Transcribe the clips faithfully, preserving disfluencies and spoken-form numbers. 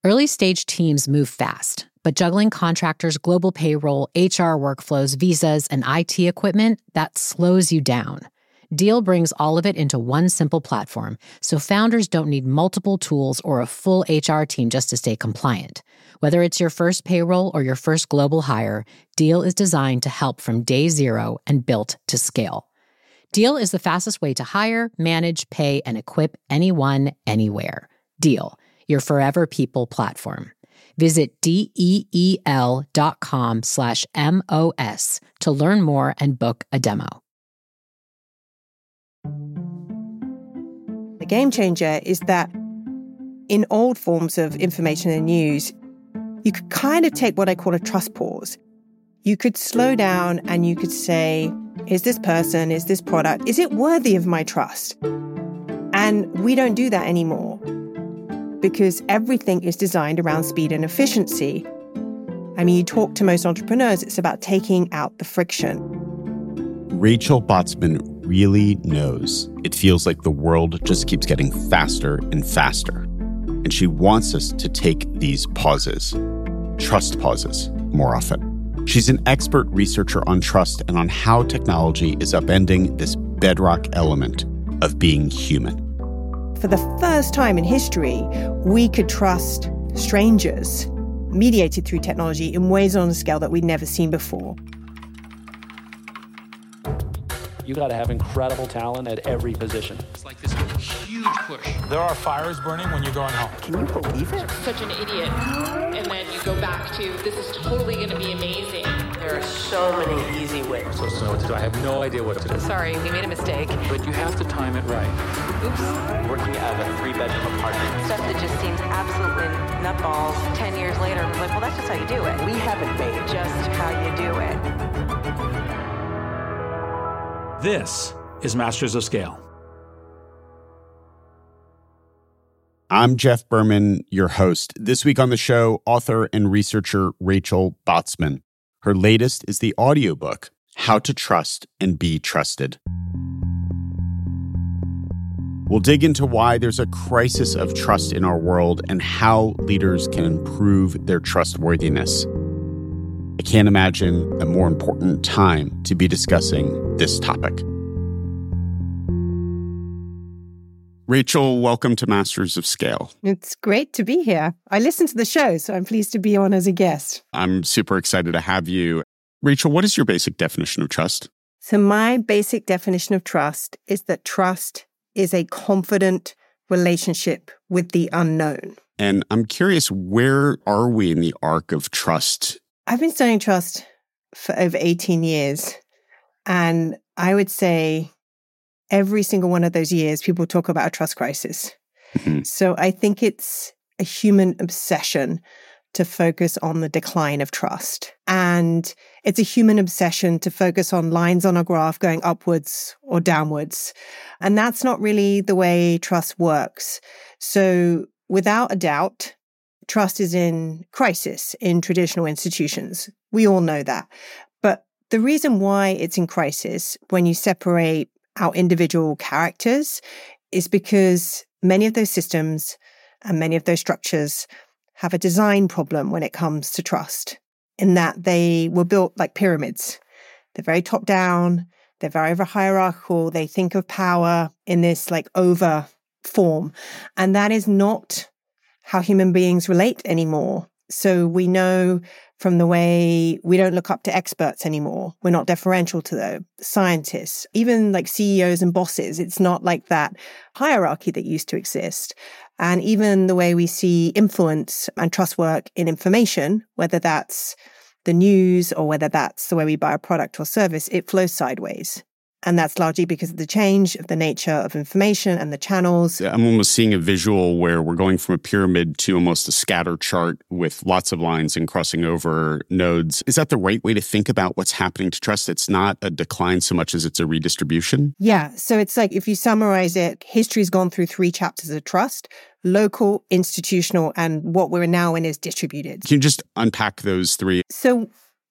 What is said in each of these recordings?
Early stage teams move fast, but juggling contractors, global payroll, H R workflows, visas, and I T equipment, that slows you down. Deel brings all of it into one simple platform, so founders don't need multiple tools or a full H R team just to stay compliant. Whether it's your first payroll or your first global hire, Deel is designed to help from day zero and built to scale. Deel is the fastest way to hire, manage, pay, and equip anyone, anywhere. Deel, your forever people platform. Visit deel.com slash MOS to learn more and book a demo. The game changer is that in old forms of information and news, you could kind of take what I call a trust pause. You could slow down and you could say, is this person, is this product, is it worthy of my trust? And we don't do that anymore because everything is designed around speed and efficiency. I mean, you talk to most entrepreneurs, it's about taking out the friction. Rachel Botsman really knows it feels like the world just keeps getting faster and faster. And she wants us to take these pauses, trust pauses, more often. She's an expert researcher on trust and on how technology is upending this bedrock element of being human. For the first time in history, we could trust strangers mediated through technology in ways on a scale that we'd never seen before. You got to have incredible talent at every position. It's like this huge push. There are fires burning when you're going home. Can you believe it? Such an idiot. And then you go back to, this is totally going to be amazing. There are so many easy ways. So, so what to do? I have no idea what to do. Sorry, we made a mistake. But you have to time it right. Oops. Working out of a three-bedroom apartment. Stuff that just seems absolutely nutballs. Ten years later, I'm like, well, that's just how you do it. We haven't made just how you do it. This is Masters of Scale. I'm Jeff Berman, your host. This week on the show, author and researcher Rachel Botsman. Her latest is the audiobook, How to Trust and Be Trusted. We'll dig into why there's a crisis of trust in our world and how leaders can improve their trustworthiness. I can't imagine a more important time to be discussing this topic. Rachel, welcome to Masters of Scale. It's great to be here. I listen to the show, so I'm pleased to be on as a guest. I'm super excited to have you. Rachel, what is your basic definition of trust? So my basic definition of trust is that trust is a confident relationship with the unknown. And I'm curious, where are we in the arc of trust? I've been studying trust for over eighteen years. And I would say every single one of those years, people talk about a trust crisis. Mm-hmm. So I think it's a human obsession to focus on the decline of trust. And it's a human obsession to focus on lines on a graph going upwards or downwards. And that's not really the way trust works. So without a doubt, trust is in crisis in traditional institutions. We all know that. But the reason why it's in crisis when you separate out individual characters is because many of those systems and many of those structures have a design problem when it comes to trust, in that they were built like pyramids. They're very top down. They're very, very hierarchical. They think of power in this like over form. And that is not how human beings relate anymore. So we know from the way we don't look up to experts anymore. We're not deferential to the scientists, even like C E Os and bosses. It's not like that hierarchy that used to exist. And even the way we see influence and trust work in information, whether that's the news or whether that's the way we buy a product or service, it flows sideways. And that's largely because of the change of the nature of information and the channels. I'm almost seeing a visual where we're going from a pyramid to almost a scatter chart with lots of lines and crossing over nodes. Is that the right way to think about what's happening to trust? It's not a decline so much as it's a redistribution? Yeah. So it's like, if you summarize it, history's gone through three chapters of trust: local, institutional, and what we're now in is distributed. Can you just unpack those three? So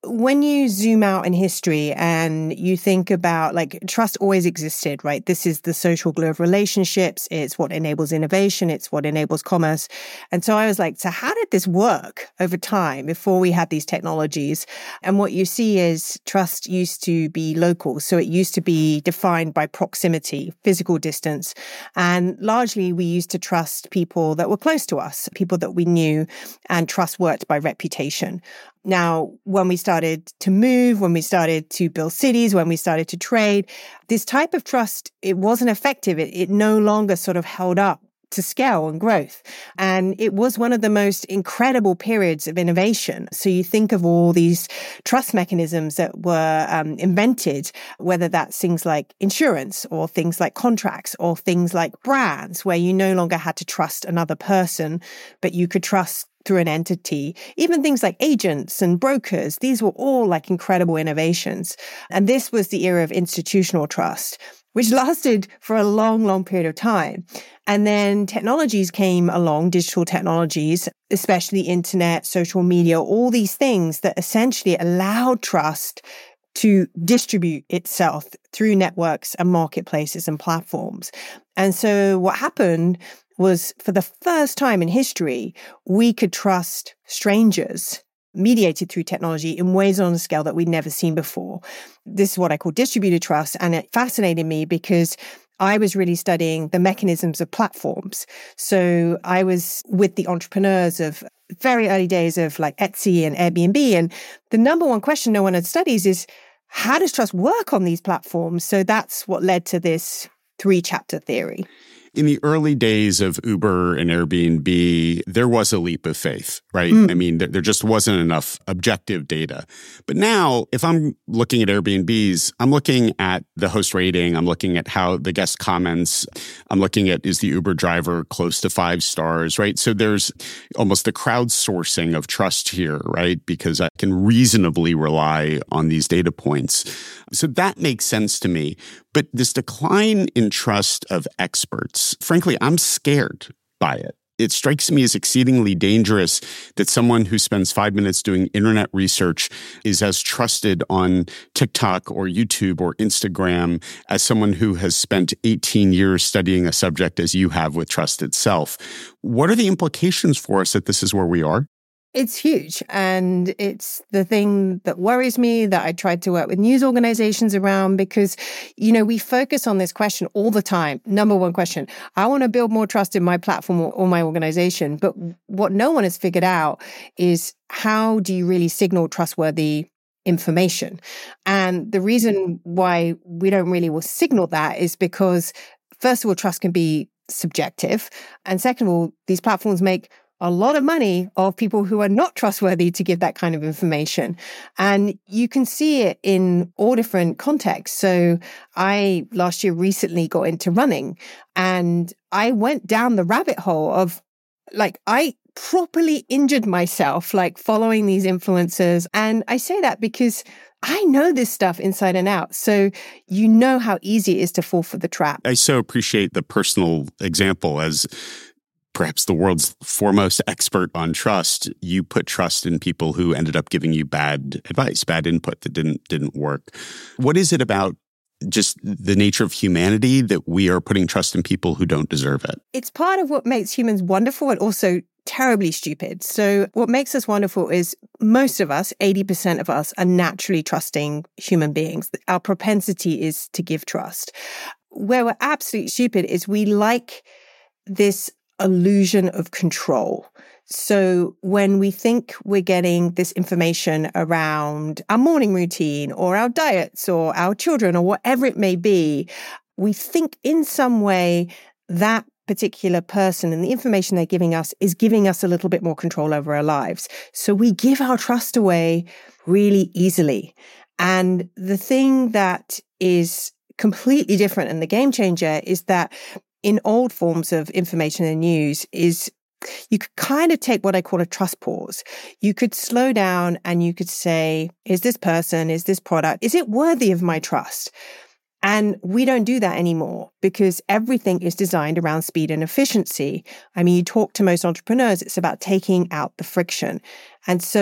when you zoom out in history and you think about, like, trust always existed, right? This is the social glue of relationships. It's what enables innovation. It's what enables commerce. And so I was like, so how did this work over time before we had these technologies? And what you see is trust used to be local. So it used to be defined by proximity, physical distance. And largely we used to trust people that were close to us, people that we knew, and trust worked by reputation. Now, when we started to move, when we started to build cities, when we started to trade, this type of trust, it wasn't effective. It, it no longer sort of held up to scale and growth. And it was one of the most incredible periods of innovation. So you think of all these trust mechanisms that were um, invented, whether that's things like insurance or things like contracts or things like brands, where you no longer had to trust another person, but you could trust through an entity. Even things like agents and brokers, these were all like incredible innovations. And this was the era of institutional trust, which lasted for a long, long period of time. And then technologies came along, digital technologies, especially internet, social media, all these things that essentially allowed trust to distribute itself through networks and marketplaces and platforms. And so what happened was, for the first time in history, we could trust strangers mediated through technology in ways on a scale that we'd never seen before. This is what I call distributed trust. And it fascinated me because I was really studying the mechanisms of platforms. So I was with the entrepreneurs of very early days of like Etsy and Airbnb. And the number one question no one had studies is, how does trust work on these platforms? So that's what led to this three-chapter theory. In the early days of Uber and Airbnb, there was a leap of faith, right? Mm. I mean, there, there just wasn't enough objective data. But now, if I'm looking at Airbnbs, I'm looking at the host rating, I'm looking at how the guest comments, I'm looking at, is the Uber driver close to five stars, right? So there's almost the crowdsourcing of trust here, right? Because I can reasonably rely on these data points. So that makes sense to me. But this decline in trust of experts, frankly, I'm scared by it. It strikes me as exceedingly dangerous that someone who spends five minutes doing internet research is as trusted on TikTok or YouTube or Instagram as someone who has spent eighteen years studying a subject as you have with trust itself. What are the implications for us that this is where we are? It's huge. And it's the thing that worries me, that I tried to work with news organizations around, because, you know, we focus on this question all the time. Number one question, I want to build more trust in my platform or, or my organization. But what no one has figured out is, how do you really signal trustworthy information? And the reason why we don't really will signal that is because, first of all, trust can be subjective. And second of all, these platforms make a lot of money of people who are not trustworthy to give that kind of information. And you can see it in all different contexts. So I last year recently got into running, and I went down the rabbit hole of, like, I properly injured myself, like, following these influencers. And I say that because I know this stuff inside and out. So you know how easy it is to fall for the trap. I so appreciate the personal example. As perhaps the world's foremost expert on trust, you put trust in people who ended up giving you bad advice, bad input that didn't didn't work. What is it about just the nature of humanity that we are putting trust in people who don't deserve it? It's part of what makes humans wonderful and also terribly stupid. So what makes us wonderful is, most of us, eighty percent of us, are naturally trusting human beings. Our propensity is to give trust. Where we're absolutely stupid is we like this illusion of control. So when we think we're getting this information around our morning routine or our diets or our children or whatever it may be, we think in some way that particular person and the information they're giving us is giving us a little bit more control over our lives. So we give our trust away really easily. And the thing that is completely different and the game changer is that in old forms of information and news is, you could kind of take what I call a trust pause. You could slow down and you could say, is this person, is this product, is it worthy of my trust? And we don't do that anymore because everything is designed around speed and efficiency. I mean, you talk to most entrepreneurs, it's about taking out the friction. And so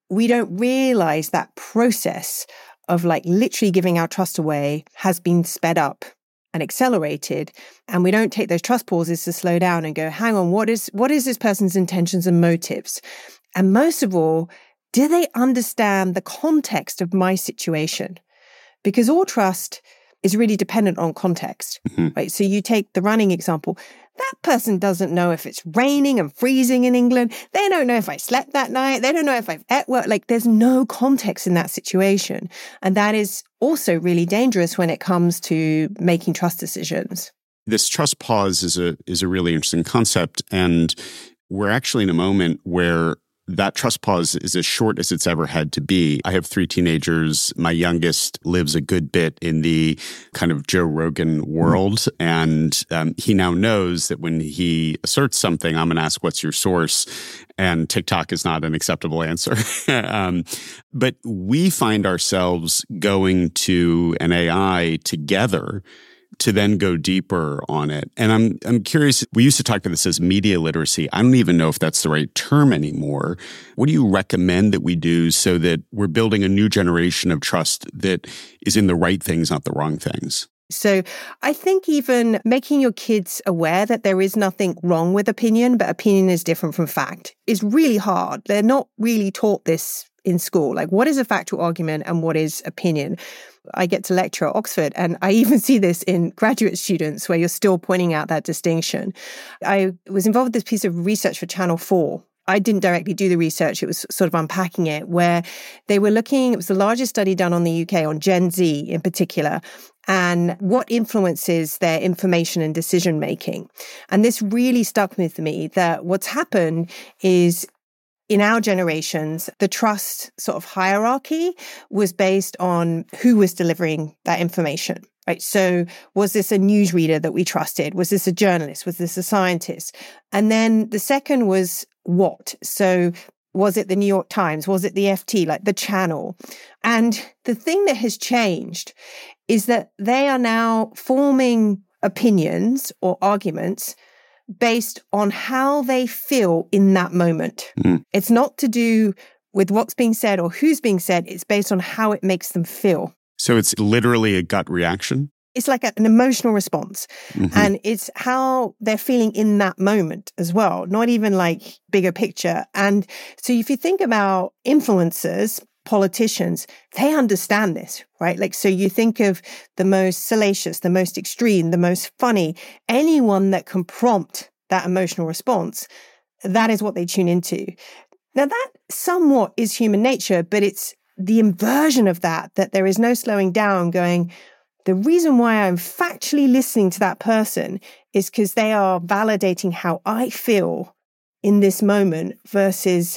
we don't realize that process of like literally giving our trust away has been sped up and accelerated. And we don't take those trust pauses to slow down and go, hang on, what is what is this person's intentions and motives? And most of all, do they understand the context of my situation? Because all trust is really dependent on context, mm-hmm. right? So you take the running example. That person doesn't know if it's raining and freezing in England. They don't know if I slept that night. They don't know if I've ate well. Like there's no context in that situation. And that is also really dangerous when it comes to making trust decisions. This trust pause is a is a really interesting concept. And we're actually in a moment where that trust pause is as short as it's ever had to be. I have three teenagers. My youngest lives a good bit in the kind of Joe Rogan world. And um, he now knows that when he asserts something, I'm going to ask, what's your source? And TikTok is not an acceptable answer. um, but we find ourselves going to an A I together to then go deeper on it. And I'm I'm curious, we used to talk about this as media literacy. I don't even know if that's the right term anymore. What do you recommend that we do so that we're building a new generation of trust that is in the right things, not the wrong things? So I think even making your kids aware that there is nothing wrong with opinion, but opinion is different from fact is really hard. They're not really taught this in school. Like, what is a factual argument and what is opinion? I get to lecture at Oxford, and I even see this in graduate students where you're still pointing out that distinction. I was involved with this piece of research for Channel four. I didn't directly do the research. It was sort of unpacking it, where they were looking, it was the largest study done on the U K on Gen Z in particular, and what influences their information and decision making. And this really stuck with me, that what's happened is in our generations, the trust sort of hierarchy was based on who was delivering that information, right? So was this a newsreader that we trusted? Was this a journalist? Was this a scientist? And then the second was what? So was it the New York Times? Was it the F T, like the channel? And the thing that has changed is that they are now forming opinions or arguments based on how they feel in that moment. Mm. It's not to do with what's being said or who's being said. It's based on how it makes them feel. So it's literally a gut reaction? It's like an emotional response. Mm-hmm. And it's how they're feeling in that moment as well, not even like bigger picture. And so if you think about influencers, politicians, they understand this, right? Like, so you think of the most salacious, the most extreme, the most funny, anyone that can prompt that emotional response, that is what they tune into. Now, that somewhat is human nature, but it's the inversion of that, that there is no slowing down going, the reason why I'm factually listening to that person is because they are validating how I feel in this moment versus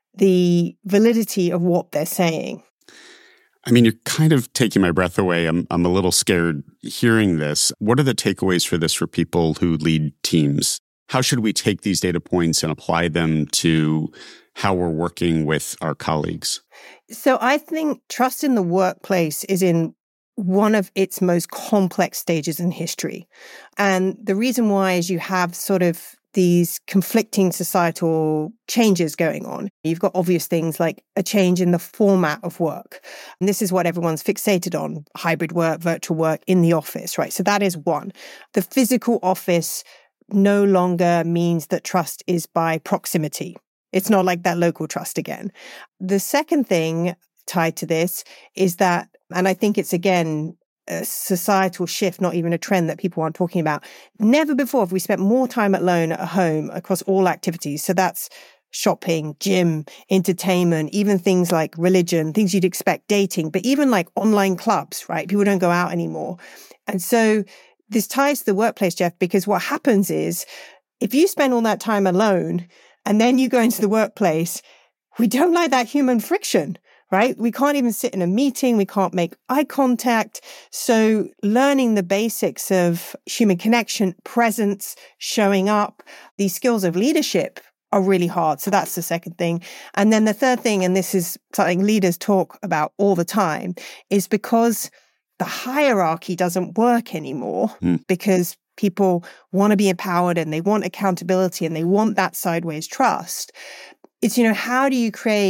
the validity of what they're saying. I mean, you're kind of taking my breath away. I'm I'm a little scared hearing this. What are the takeaways for this for people who lead teams? How should we take these data points and apply them to how we're working with our colleagues? So I think trust in the workplace is in one of its most complex stages in history. And the reason why is you have sort of these conflicting societal changes going on. You've got obvious things like a change in the format of work. And this is what everyone's fixated on, hybrid work, virtual work in the office, right? So that is one. The physical office no longer means that trust is by proximity. It's not like that local trust again. The second thing tied to this is that, and I think it's again, a societal shift, not even a trend that people aren't talking about. Never before have we spent more time alone at home across all activities. So that's shopping, gym, entertainment, even things like religion, things you'd expect, dating, but even like online clubs, right? People don't go out anymore. And so this ties to the workplace, Jeff, because what happens is if you spend all that time alone and then you go into the workplace, we don't like that human friction. Right? We can't even sit in a meeting. We can't make eye contact. So learning the basics of human connection, presence, showing up, these skills of leadership are really hard. So that's the second thing. And then the third thing, and this is something leaders talk about all the time, is because the hierarchy doesn't work anymore mm. because people want to be empowered and they want accountability and they want that sideways trust. It's, you know, how do you create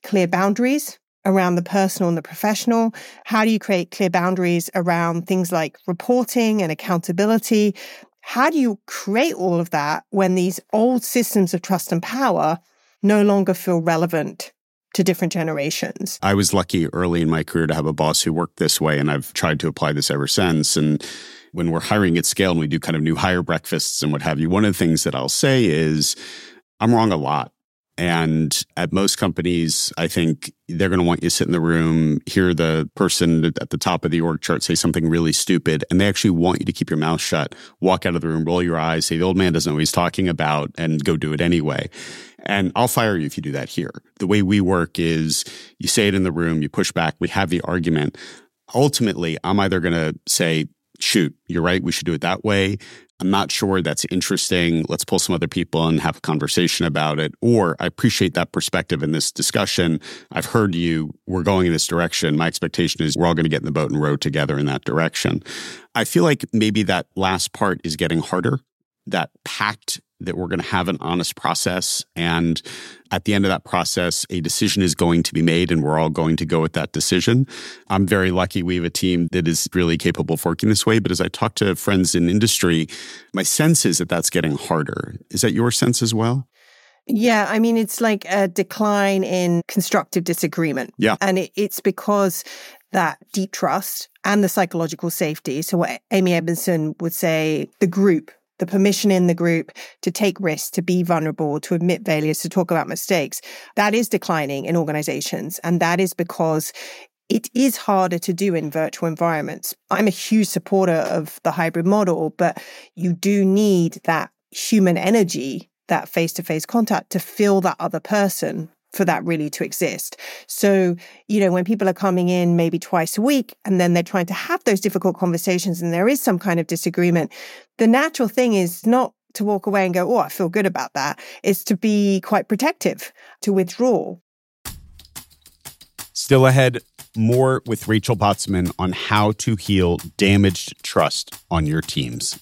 clear boundaries around the personal and the professional? How do you create clear boundaries around things like reporting and accountability? How do you create all of that when these old systems of trust and power no longer feel relevant to different generations? I was lucky early in my career to have a boss who worked this way, and I've tried to apply this ever since. And when we're hiring at scale and we do kind of new hire breakfasts and what have you, one of the things that I'll say is I'm wrong a lot. And at most companies, I think they're going to want you to sit in the room, hear the person at the top of the org chart say something really stupid, and they actually want you to keep your mouth shut, walk out of the room, roll your eyes, say, the old man doesn't know what he's talking about, and go do it anyway. And I'll fire you if you do that here. The way we work is you say it in the room, you push back, we have the argument. Ultimately, I'm either going to say, shoot, you're right, we should do it that way. I'm not sure that's interesting. Let's pull some other people and have a conversation about it. Or I appreciate that perspective in this discussion. I've heard you. We're going in this direction. My expectation is we're all going to get in the boat and row together in that direction. I feel like maybe that last part is getting harder, that pact that we're going to have an honest process. And at the end of that process, a decision is going to be made and we're all going to go with that decision. I'm very lucky we have a team that is really capable of working this way. But as I talk to friends in industry, my sense is that that's getting harder. Is that your sense as well? Yeah, I mean, it's like a decline in constructive disagreement. Yeah. And it, it's because that deep trust and the psychological safety. So what Amy Edmondson would say, the group, the permission in the group to take risks, to be vulnerable, to admit failures, to talk about mistakes, that is declining in organizations. And that is because it is harder to do in virtual environments. I'm a huge supporter of the hybrid model, but you do need that human energy, that face-to-face contact to feel that other person for that really to exist. So, you know, when people are coming in maybe twice a week and then they're trying to have those difficult conversations and there is some kind of disagreement, the natural thing is not to walk away and go, oh, I feel good about that. It's to be quite protective, to withdraw. Still ahead, more with Rachel Botsman on how to heal damaged trust on your teams.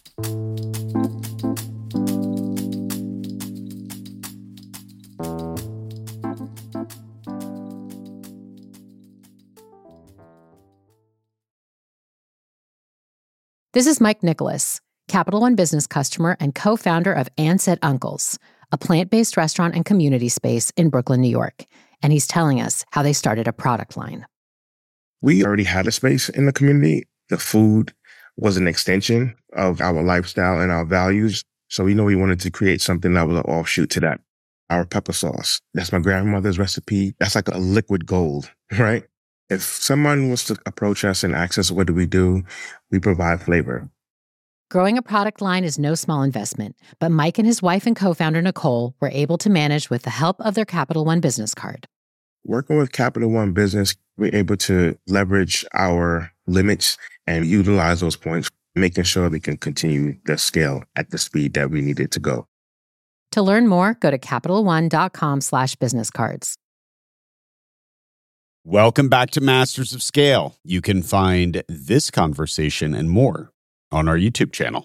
This is Mike Nicholas, Capital One business customer and co-founder of Aunts at Uncle's, a plant-based restaurant and community space in Brooklyn, New York. And he's telling us how they started a product line. We already had a space in the community. The food was an extension of our lifestyle and our values. So we know we wanted to create something that was an offshoot to that. Our pepper sauce, that's my grandmother's recipe. That's like a liquid gold, right? If someone was to approach us and ask us, what do we do? We provide flavor. Growing a product line is no small investment, but Mike and his wife and co-founder Nicole were able to manage with the help of their Capital One business card. Working with Capital One Business, we're able to leverage our limits and utilize those points, making sure we can continue the scale at the speed that we need it to go. To learn more, go to CapitalOne.com slash business cards. Welcome back to Masters of Scale. You can find this conversation and more on our YouTube channel.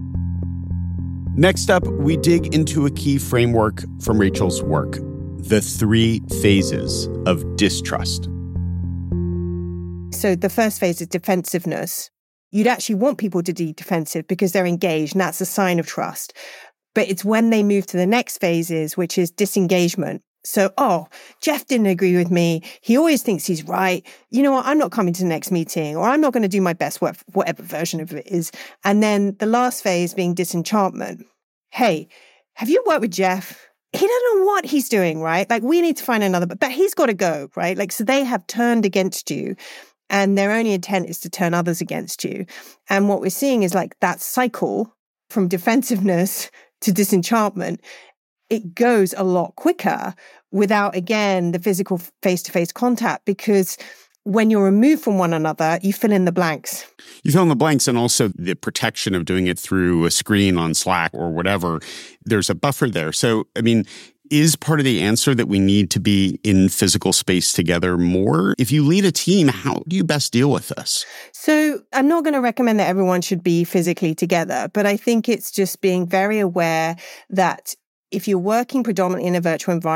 Next up, we dig into a key framework from Rachel's work, the three phases of distrust. So the first phase is defensiveness. You'd actually want people to be defensive because they're engaged, and that's a sign of trust. But it's when they move to the next phases, which is disengagement. So, oh, Jeff didn't agree with me. He always thinks he's right. You know what? I'm not coming to the next meeting, or I'm not going to do my best, whatever version of it is. And then the last phase being disenchantment. Hey, have you worked with Jeff? He doesn't know what he's doing, right? Like, we need to find another, but he's got to go, right? Like, so they have turned against you, and their only intent is to turn others against you. And what we're seeing is like that cycle from defensiveness to disenchantment. It goes a lot quicker without, again, the physical face-to-face contact, because when you're removed from one another, you fill in the blanks. You fill in the blanks, and also the protection of doing it through a screen on Slack or whatever. There's a buffer there. So, I mean, is part of the answer that we need to be in physical space together more? If you lead a team, how do you best deal with this? So I'm not going to recommend that everyone should be physically together, but I think it's just being very aware that if you're working predominantly in a virtual environment,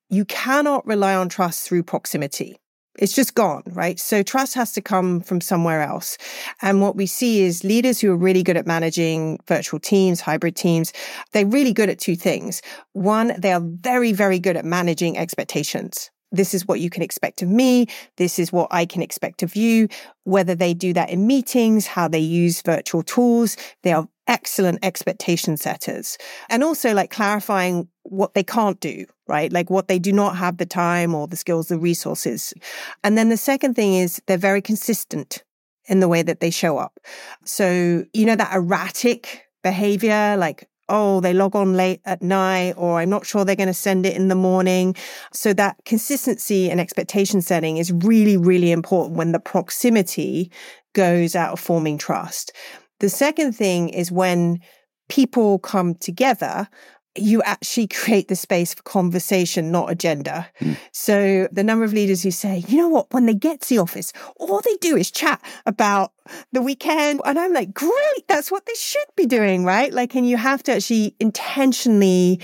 you cannot rely on trust through proximity. It's just gone, right? So trust has to come from somewhere else. And what we see is leaders who are really good at managing virtual teams, hybrid teams, they're really good at two things. One, they are very, very good at managing expectations. This is what you can expect of me. This is what I can expect of you. Whether they do that in meetings, how they use virtual tools, they are excellent expectation setters. And also like clarifying what they can't do, right? Like what they do not have the time or the skills, the resources. And then the second thing is they're very consistent in the way that they show up. So, you know, that erratic behavior, like, oh, they log on late at night, or I'm not sure they're going to send it in the morning. So that consistency and expectation setting is really, really important when the proximity goes out of forming trust. The second thing is when people come together, you actually create the space for conversation, not agenda. Mm. So the number of leaders who say, you know what, when they get to the office, all they do is chat about the weekend. And I'm like, great, that's what they should be doing, right? Like, and you have to actually intentionally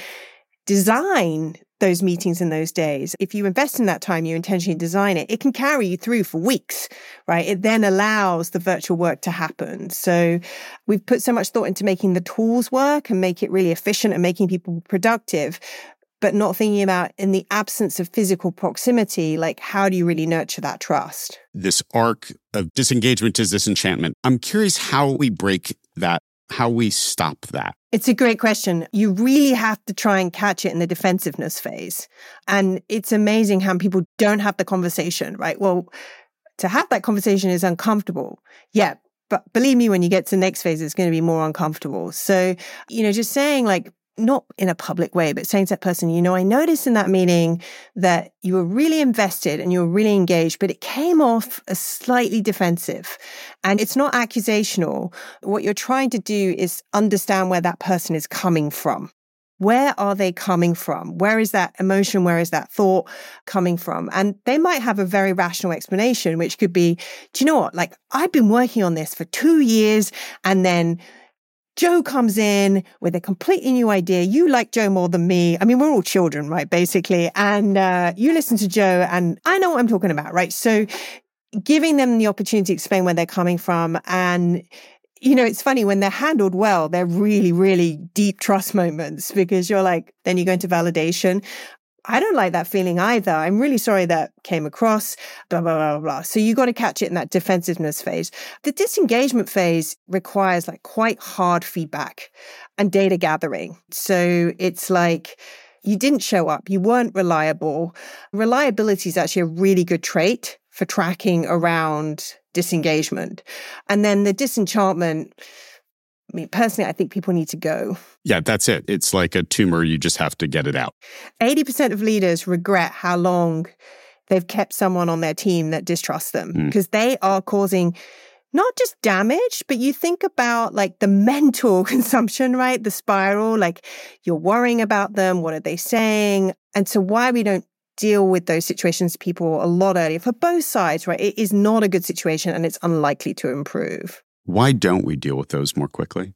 design those meetings in those days. If you invest in that time, you intentionally design it, it can carry you through for weeks, right? It then allows the virtual work to happen. So we've put so much thought into making the tools work and make it really efficient and making people productive, but not thinking about in the absence of physical proximity, like how do you really nurture that trust? This arc of disengagement to disenchantment. I'm curious how we break that, how we stop that. It's a great question. You really have to try and catch it in the defensiveness phase. And it's amazing how people don't have the conversation, right? Well, to have that conversation is uncomfortable. Yeah. But believe me, when you get to the next phase, it's going to be more uncomfortable. So, you know, just saying like, not in a public way, but saying to that person, you know, I noticed in that meeting that you were really invested and you were really engaged, but it came off as slightly defensive. And it's not accusational. What you're trying to do is understand where that person is coming from. Where are they coming from? Where is that emotion? Where is that thought coming from? And they might have a very rational explanation, which could be, do you know what? Like, I've been working on this for two years and then Joe comes in with a completely new idea. You like Joe more than me. I mean, we're all children, right? Basically. And uh, you listen to Joe and I know what I'm talking about, right? So giving them the opportunity to explain where they're coming from. And, you know, it's funny when they're handled well, they're really, really deep trust moments because you're like, then you go into validation. I don't like that feeling either. I'm really sorry that came across, blah, blah, blah, blah. So you got to catch it in that defensiveness phase. The disengagement phase requires like quite hard feedback and data gathering. So it's like you didn't show up. You weren't reliable. Reliability is actually a really good trait for tracking around disengagement. And then the disenchantment, I mean, personally, I think people need to go. Yeah, that's it. It's like a tumor. You just have to get it out. eighty percent of leaders regret how long they've kept someone on their team that distrusts them because mm. they are causing not just damage, but you think about like the mental consumption, right? The spiral, like you're worrying about them. What are they saying? And so why we don't deal with those situations, people, a lot earlier for both sides, right? It is not a good situation and it's unlikely to improve. Why don't we deal with those more quickly?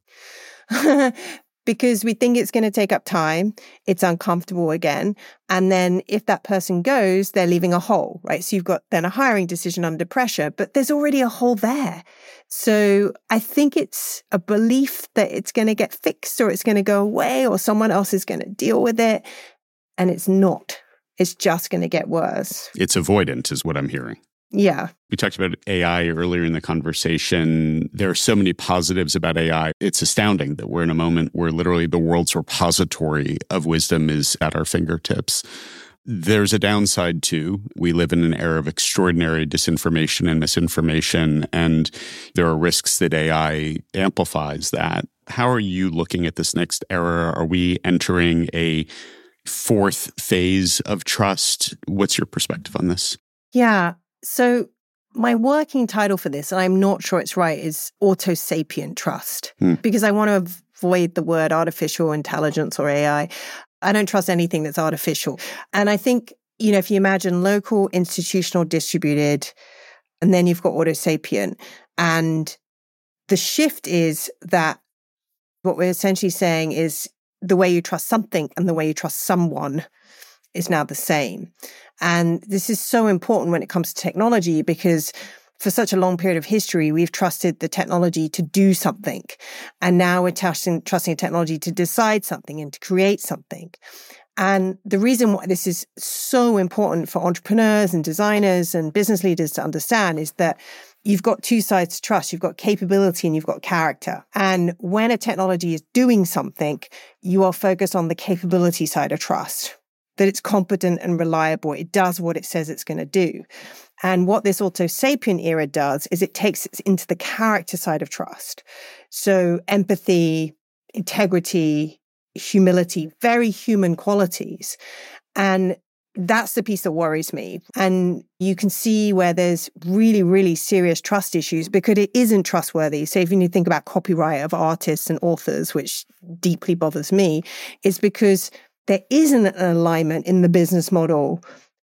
Because we think it's going to take up time. It's uncomfortable again. And then if that person goes, they're leaving a hole, right? So you've got then a hiring decision under pressure, but there's already a hole there. So I think it's a belief that it's going to get fixed or it's going to go away or someone else is going to deal with it. And it's not. It's just going to get worse. It's avoidant is what I'm hearing. Yeah. We talked about A I earlier in the conversation. There are so many positives about A I. It's astounding that we're in a moment where literally the world's repository of wisdom is at our fingertips. There's a downside too. We live in an era of extraordinary disinformation and misinformation, and there are risks that A I amplifies that. How are you looking at this next era? Are we entering a fourth phase of trust? What's your perspective on this? Yeah. So my working title for this, and I'm not sure it's right, is Autosapient Trust, hmm. because I want to avoid the word artificial intelligence or A I. I don't trust anything that's artificial. And I think, you know, if you imagine local, institutional, distributed, and then you've got Autosapient, and the shift is that what we're essentially saying is the way you trust something and the way you trust someone is now the same. And this is so important when it comes to technology, because for such a long period of history, we've trusted the technology to do something. And now we're trusting, trusting technology to decide something and to create something. And the reason why this is so important for entrepreneurs and designers and business leaders to understand is that you've got two sides to trust. You've got capability and you've got character. And when a technology is doing something, you are focused on the capability side of trust, that it's competent and reliable. It does what it says it's going to do. And what this Autosapien era does is it takes it into the character side of trust. So empathy, integrity, humility, very human qualities. And that's the piece that worries me. And you can see where there's really, really serious trust issues because it isn't trustworthy. So if you think about copyright of artists and authors, which deeply bothers me, is because there isn't an alignment in the business model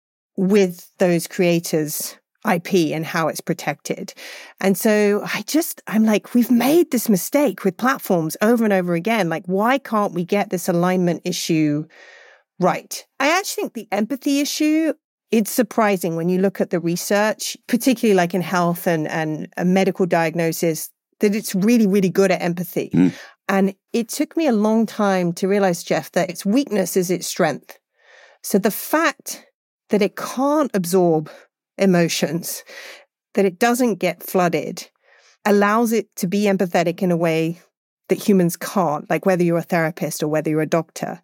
with those creators' I P and how it's protected. And so I just, I'm like, we've made this mistake with platforms over and over again. Like, why can't we get this alignment issue right? I actually think the empathy issue, it's surprising when you look at the research, particularly like in health and, and a medical diagnosis, that it's really, really good at empathy. Mm. And it took me a long time to realize, Jeff, that its weakness is its strength. So the fact that it can't absorb emotions, that it doesn't get flooded, allows it to be empathetic in a way that humans can't, like whether you're a therapist or whether you're a doctor.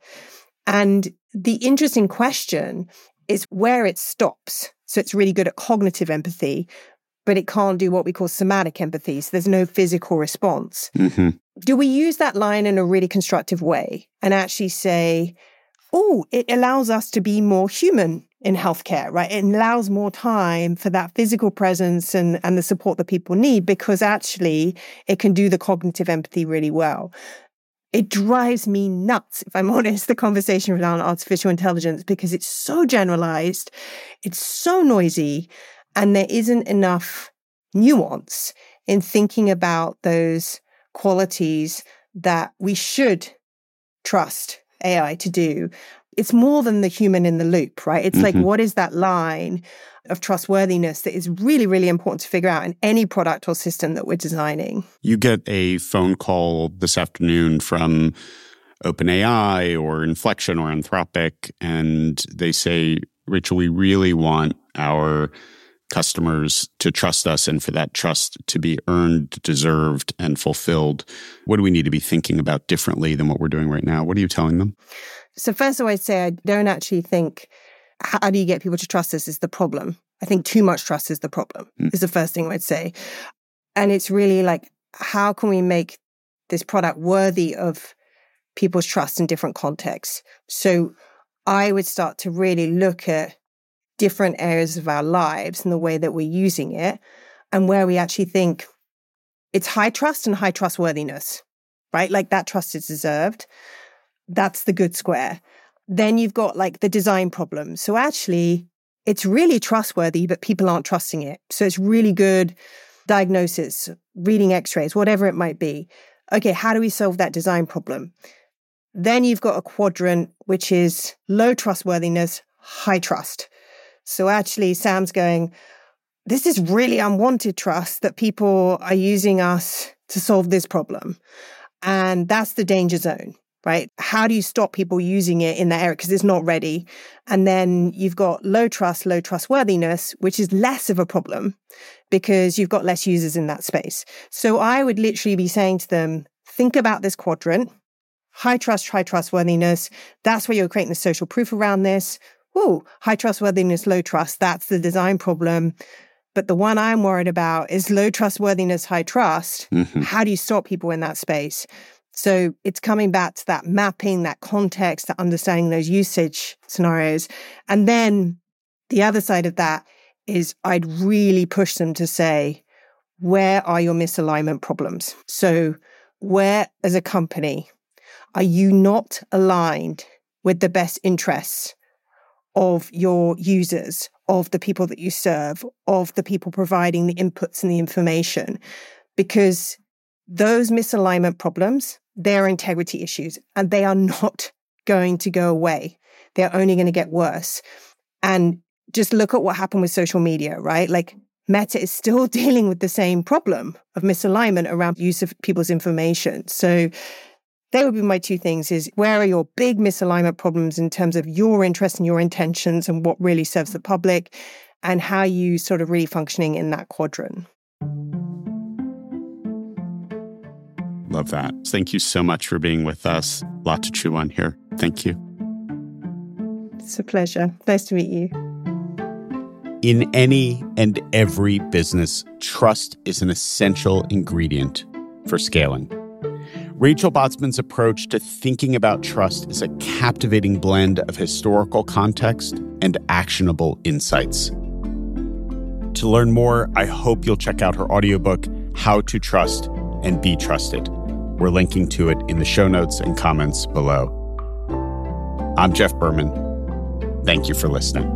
And the interesting question is where it stops. So it's really good at cognitive empathy, but it can't do what we call somatic empathy. So there's no physical response. Mm-hmm. Do we use that line in a really constructive way and actually say, oh, it allows us to be more human in healthcare, right? It allows more time for that physical presence and, and the support that people need because actually it can do the cognitive empathy really well. It drives me nuts, if I'm honest, the conversation around artificial intelligence because it's so generalized, it's so noisy, and there isn't enough nuance in thinking about those qualities that we should trust A I to do. It's more than the human in the loop, right? It's mm-hmm. like, what is that line of trustworthiness that is really, really important to figure out in any product or system that we're designing? You get a phone call this afternoon from OpenAI or Inflection or Anthropic, and they say, Rachel, we really want our customers to trust us and for that trust to be earned, deserved, and fulfilled. What do we need to be thinking about differently than what we're doing right now? What are you telling them? So first of all, I'd say I don't actually think how do you get people to trust us is the problem. I think too much trust is the problem, mm. is the first thing I'd say. And it's really like, how can we make this product worthy of people's trust in different contexts? So I would start to really look at different areas of our lives and the way that we're using it and where we actually think it's high trust and high trustworthiness, right? Like that trust is deserved. That's the good square. Then you've got like the design problem. So actually it's really trustworthy, but people aren't trusting it. So it's really good diagnosis, reading x-rays, whatever it might be. Okay, how do we solve that design problem? Then you've got a quadrant, which is low trustworthiness, high trust. So actually Sam's going, this is really unwanted trust that people are using us to solve this problem. And that's the danger zone, right? How do you stop people using it in that area? Because it's not ready. And then you've got low trust, low trustworthiness, which is less of a problem because you've got less users in that space. So I would literally be saying to them, think about this quadrant, high trust, high trustworthiness. That's where you're creating the social proof around this. Oh, high trustworthiness, low trust. That's the design problem. But the one I'm worried about is low trustworthiness, high trust. Mm-hmm. How do you stop people in that space? So it's coming back to that mapping, that context, that understanding those usage scenarios. And then the other side of that is I'd really push them to say, where are your misalignment problems? So where, as a company, are you not aligned with the best interests of your users, of the people that you serve, of the people providing the inputs and the information? Because those misalignment problems, they're integrity issues and they are not going to go away. they're only going to get worse. And just look at what happened with social media, right? Like Meta is still dealing with the same problem of misalignment around use of people's information. So they would be my two things is where are your big misalignment problems in terms of your interest and your intentions and what really serves the public and how you sort of really functioning in that quadrant. Love that. Thank you so much for being with us. A lot to chew on here. Thank you. It's a pleasure. Nice to meet you. In any and every business, trust is an essential ingredient for scaling. Rachel Botsman's approach to thinking about trust is a captivating blend of historical context and actionable insights. To learn more, I hope you'll check out her audiobook, How to Trust and Be Trusted. We're linking to it in the show notes and comments below. I'm Jeff Berman. Thank you for listening.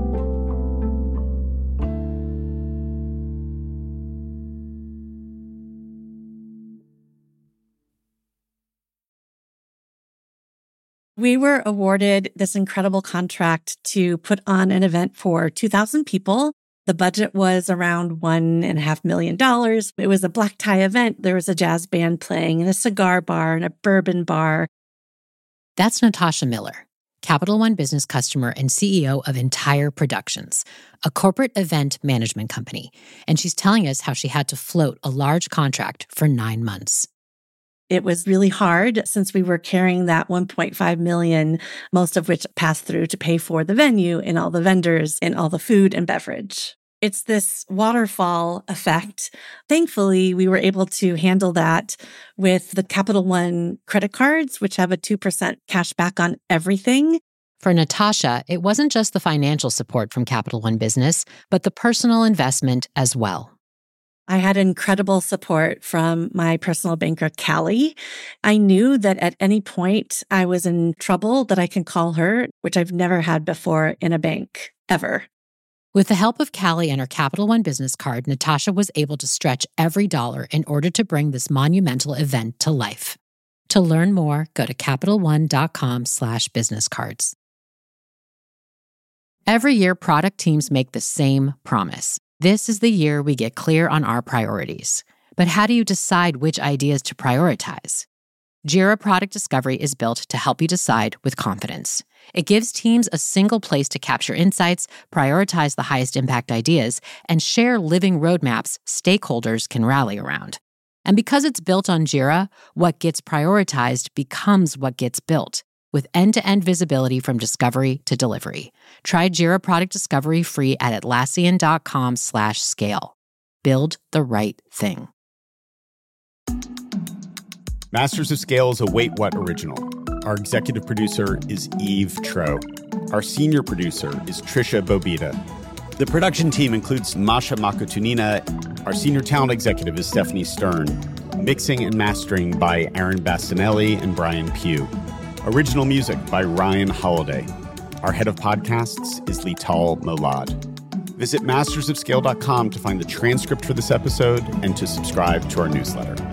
We were awarded this incredible contract to put on an event for two thousand people. The budget was around one and a half million dollars. It was a black tie event. There was a jazz band playing and a cigar bar and a bourbon bar. That's Natasha Miller, Capital One business customer and C E O of Entire Productions, a corporate event management company. And she's telling us how she had to float a large contract for nine months. It was really hard since we were carrying that one point five million dollars, most of which passed through to pay for the venue and all the vendors and all the food and beverage. It's this waterfall effect. Thankfully, we were able to handle that with the Capital One credit cards, which have a two percent cash back on everything. For Natasha, it wasn't just the financial support from Capital One Business, but the personal investment as well. I had incredible support from my personal banker, Callie. I knew that at any point I was in trouble that I can call her, which I've never had before in a bank, ever. With the help of Callie and her Capital One business card, Natasha was able to stretch every dollar in order to bring this monumental event to life. To learn more, go to CapitalOne.com slash business cards. Every year, product teams make the same promise. This is the year we get clear on our priorities. But how do you decide which ideas to prioritize? Jira Product Discovery is built to help you decide with confidence. It gives teams a single place to capture insights, prioritize the highest impact ideas, and share living roadmaps stakeholders can rally around. And because it's built on Jira, what gets prioritized becomes what gets built, with end-to-end visibility from discovery to delivery. Try Jira Product Discovery free at Atlassian.com slash scale. Build the right thing. Masters of Scale is a Wait What original. Our executive producer is Eve Tro. Our senior producer is Trisha Bobita. The production team includes Masha Makotunina. Our senior talent executive is Stephanie Stern. Mixing and mastering by Aaron Bastinelli and Brian Pugh. Original music by Ryan Holiday. Our head of podcasts is Lital Molad. Visit masters of scale dot com to find the transcript for this episode and to subscribe to our newsletter.